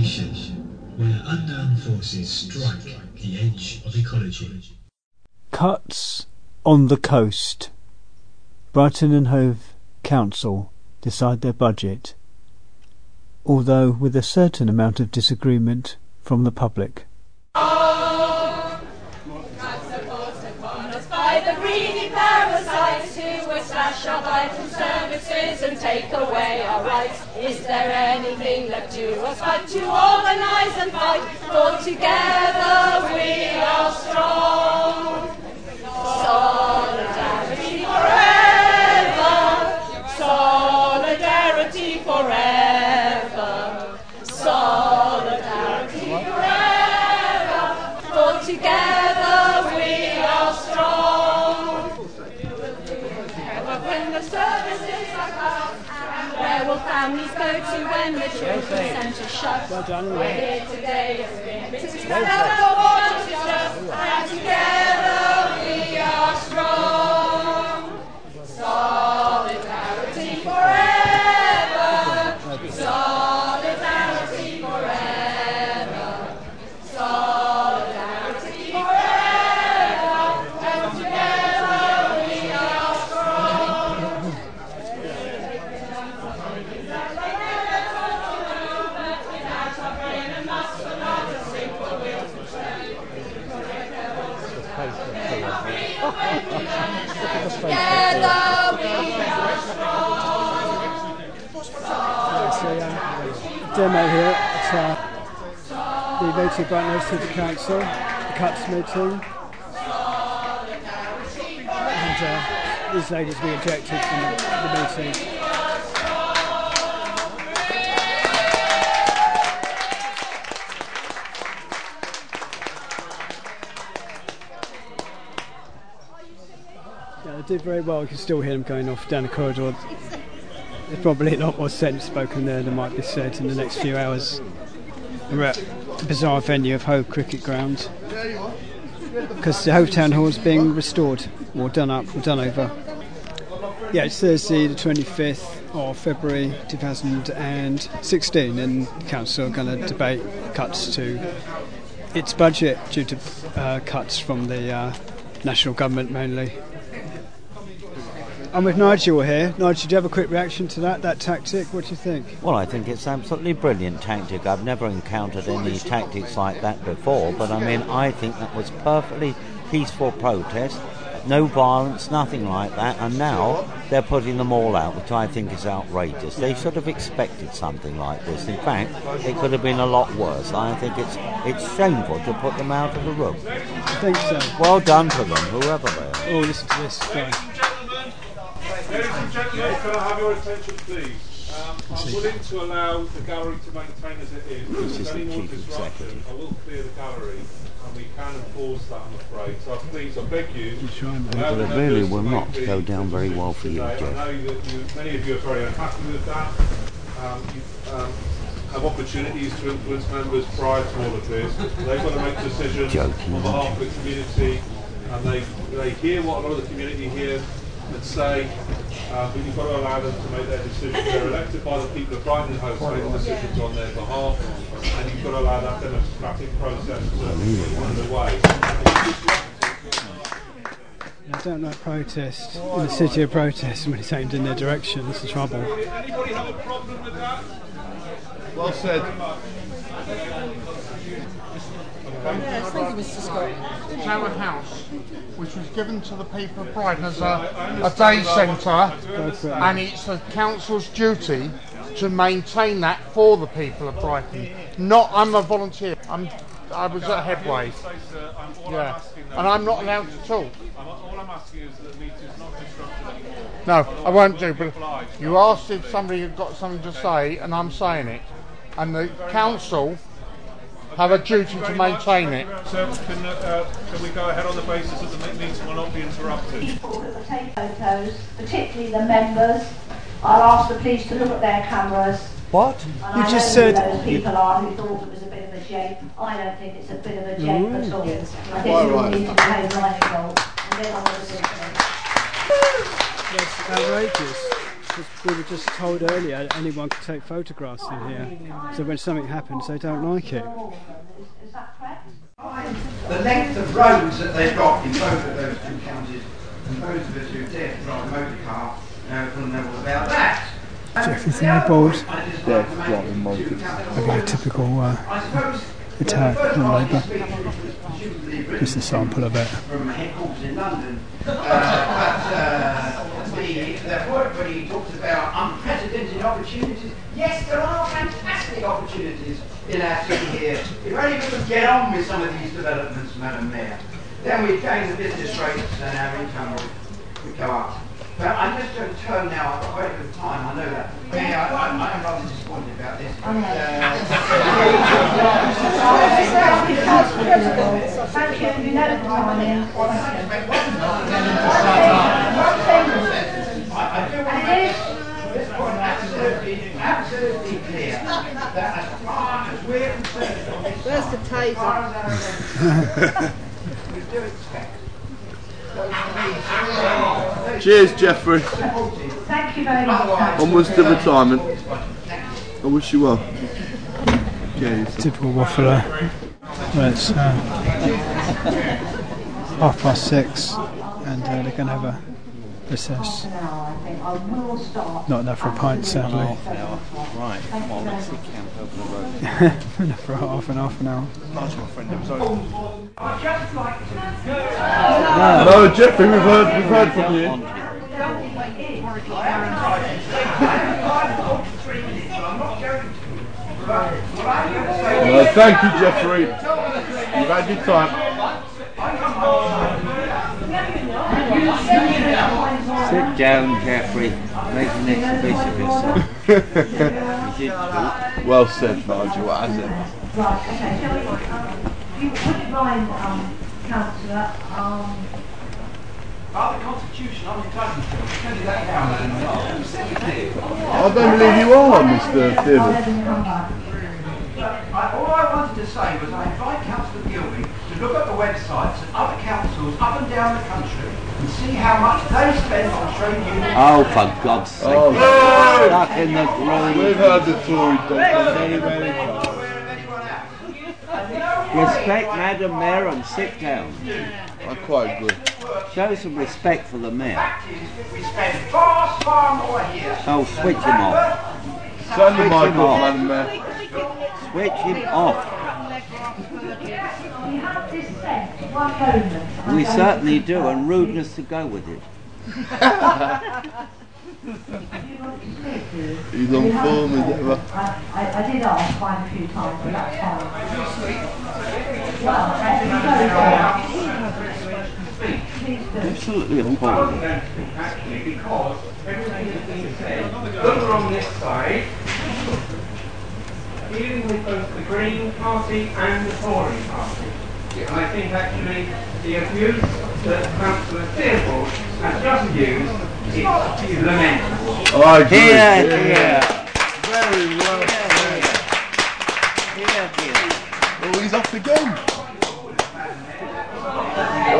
station, where unknown forces strike the edge of ecology. Cuts on the coast. Brighton and Hove Council decide their budget, although with a certain amount of disagreement from the public. Our vital services and take away our rights. Is there anything left to us but to organise and fight? For together we are strong. Solidarity forever. Solidarity forever. Solidarity forever. For together we are strong. When the services are cut, and where will families go to when the children's centre shut? We're here today as we together want to and together we are strong. Solidarity forever. Solidarity forever. Solidarity forever. And together we are strong. Together we are strong. It's a demo here at the voted Brighton Hove City Council, the Cuts meeting, and these ladies we ejected from the meeting. Yeah, they did very well. You can still hear them going off down the corridor. There's probably a lot more sense spoken there than might be said in the next few hours. We're at the bizarre venue of Hove Cricket Ground because the Hove Town Hall is being restored, or done up, or done over. Yeah, it's Thursday the 25th of February 2016, and the council are going to debate cuts to its budget due to cuts from the national government mainly. I'm with Nigel here. Nigel, do you have a quick reaction to that tactic? What do you think? Well, I think it's absolutely brilliant tactic. I've never encountered any tactics like that before, but I mean, I think that was perfectly peaceful protest, no violence, nothing like that, and now they're putting them all out, which I think is outrageous. They should have expected something like this. In fact, it could have been a lot worse. I think it's shameful to put them out of the room. I think so. Well done to them, whoever they are. Oh, listen to this guy. Ladies and gentlemen, can I have your attention, please? I'm willing to allow the gallery to maintain as it is. If there's any more disruption, I will clear the gallery, and we can enforce that, I'm afraid. So please, I beg you. But it really will not go down very well for you, Jeff. I know that many of you are very unhappy with that. You have opportunities to influence members prior to all of this. They've got to make decisions on behalf of the community, and they hear what a lot of the community hear and say, but you've got to allow them to make their decisions. They're elected by the people of Brighton and Hove to make decisions on their behalf, and you've got to allow that democratic process to get underway. I don't like protest in the city of protest when it's aimed in their direction. That's the trouble. Anybody have a problem with that? Well said. Yes, thank you, Mr. Scott. Tower House, which was given to the people of Brighton as a day centre, and it's the council's duty to maintain that for the people of Brighton. I'm a volunteer. I was at Headway. Yeah, and I'm not allowed to talk. All I'm asking is that the meeting is not disrupted. No, I won't do. But you asked if somebody had got something to say, and I'm saying it. And the council have a duty to maintain it. So can we go ahead on the basis that the meeting will not be interrupted? People that will take photos, particularly the members, I'll ask the police to look at their cameras. What? And You I just know said who those people are who thought it was a bit of a jape. I don't think it's a bit of a jape at all. I think we all need to behave like adults and get on with the business. That's outrageous. because we were just told earlier that anyone could take photographs in here. So when something happens, they don't like it. The length of roads that they've got in both of those two counties, and those of us who dare to drive a motor car will know all about that. Jeffrey's in the board. They're driving motors. Maybe a typical attack on Labour. Just a sample of it. From headquarters in London. But when he talks about unprecedented opportunities, yes, there are fantastic opportunities in our city here. If only we could get on with some of these developments, Madam Mayor, then we'd gain the business rates and our income would go up. But I'm just going to turn now. I've got very good time, I know that. Mayor, I'm rather disappointed about this. Thank you. You know the time. I do want to make this point absolutely clear that as far as we're concerned on this Where's the taser? we do expect. Cheers, Jeffrey. Thank you very much. Onwards to retirement. I wish you well. Cheers. Typical waffler. Well, it's 6:30 and they're going to have a recess. Not enough for a pint, sadly. Right, well, let's see camp over the road. Enough for half an hour. Nice, my friend. It was over. I'd just like to No, Jeffrey, we've heard from you. No, thank you, Jeffrey. You've had your time. Sit down, Jeffrey. Make an exhibition of yourself. You did good. Well said, Nigel. What has it? Right, okay, shall we, would you mind, Councillor, the Constitution, I'm entitled to tell you that now. I don't believe you are, Mr. Theobald. All I wanted to say was I invite Councillor Gilby to look at the websites of other councils up and down the country and see how much they spend on trade unions. Oh, for God's sake. Oh, Stuck in the groove. we've heard the Tory doctor. Respect Madam Mayor and sit down. I quite agree. Show some respect for the Mayor. We spend far more here. Oh, switch him off. Turn the mic Switch him off, off. Madam Mayor. Switch him off. we have this set, one moment. We certainly do, and rudeness to go with it. He's on form as ever. I did ask quite a few times, but that's fine. Well, Absolutely appalling. Actually, because everything that's been said, over on this side, dealing with both the Green Party and the Tory Party. And I think actually the abuse that Councillor Theobald has just used is lamentable. I agree. Here. Very well. Here. Oh, he's off again. Oh,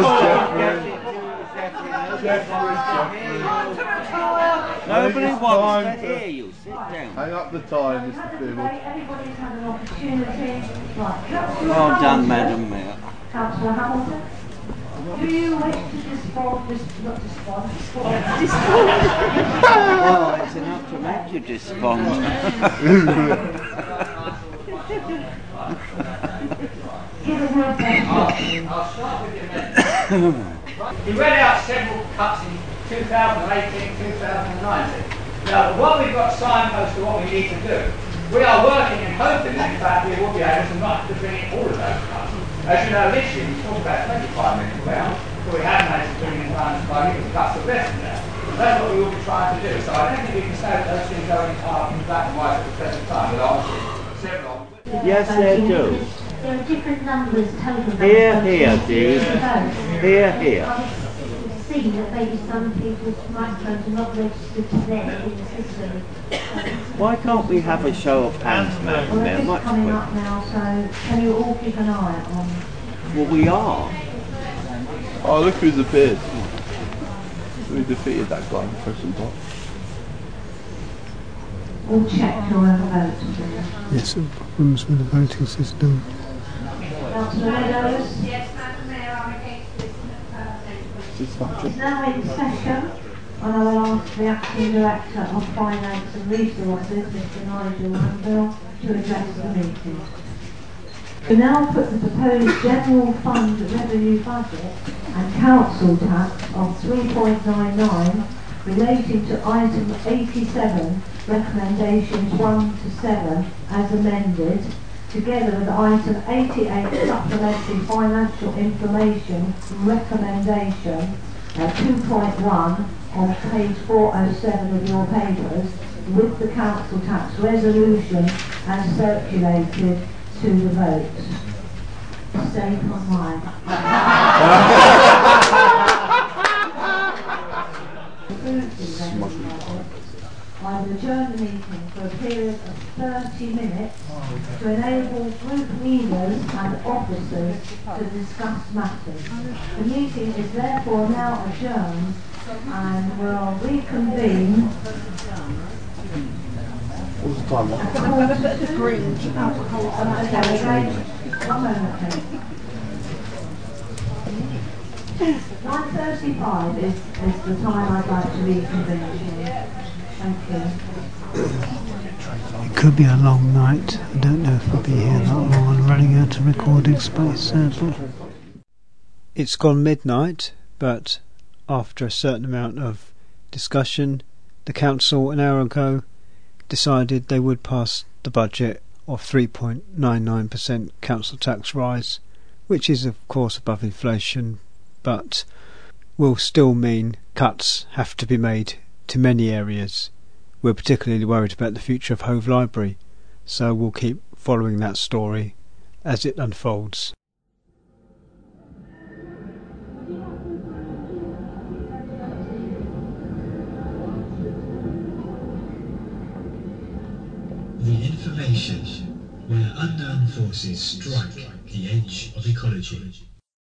Jeffrey. Nobody wants to hear you. Sit down. Hang up the time, Mr. Theobald. Everybody's had an opportunity. Right, Councillor Well done, Hamilton. Madam Mayor. Councillor Hamilton. Do you wish to respond? Well, it's enough to make you despond. He read out several cuts in 2018, 2019. Now, what we've got signposts to what we need to do, we are working and hoping that in fact we will be able to bring in all of those cuts. As you know, this year we talked about 25 minutes around, but we haven't managed to bring in time to cuts the rest of that. That's what we will be trying to do. So I don't think we can say that those things go in black and white at the present time. There are several. Yes, they do. There are different numbers, telephone numbers. Here, dude. Here. See that maybe some people's microphones are not registered to them in the system. Why can't we have a show of hands, Madam Well, Mayor? this is Much coming quicker. up now, so can you all keep an eye on? Well, we are. Oh, look who's appeared. We defeated that guy in the prison box. all check your own vote, please. Yes, some problems with the voting system. Councillor Meadows? Yes, Madam Mayor, I'm against this. It's now in session, and I will ask the Acting Director of Finance and Resources, Mr Nigel Randall, to address the meeting. We now put the proposed general fund revenue budget and council tax of 3.99 relating to item 87, recommendations 1 to 7 as amended, together with item 88, supplementary financial information recommendation 2.1 on page 407 of your papers, with the council tax resolution as circulated to the vote. Stay online. I will adjourn the meeting for a period of 30 minutes to enable group leaders and officers to discuss matters. The meeting is therefore now adjourned and will reconvene. All the time. One moment, please. 9:35 is the time I'd like to reconvene. Thank you. It could be a long night. I don't know if we'll be here that long. I'm running out of recording space, sadly. It's gone midnight, but after a certain amount of discussion, the council an hour ago decided they would pass the budget of 3.99% council tax rise, which is of course above inflation, but will still mean cuts have to be made to many areas. We're particularly worried about the future of Hove Library, so we'll keep following that story as it unfolds. The information where unknown forces strike the edge of ecology.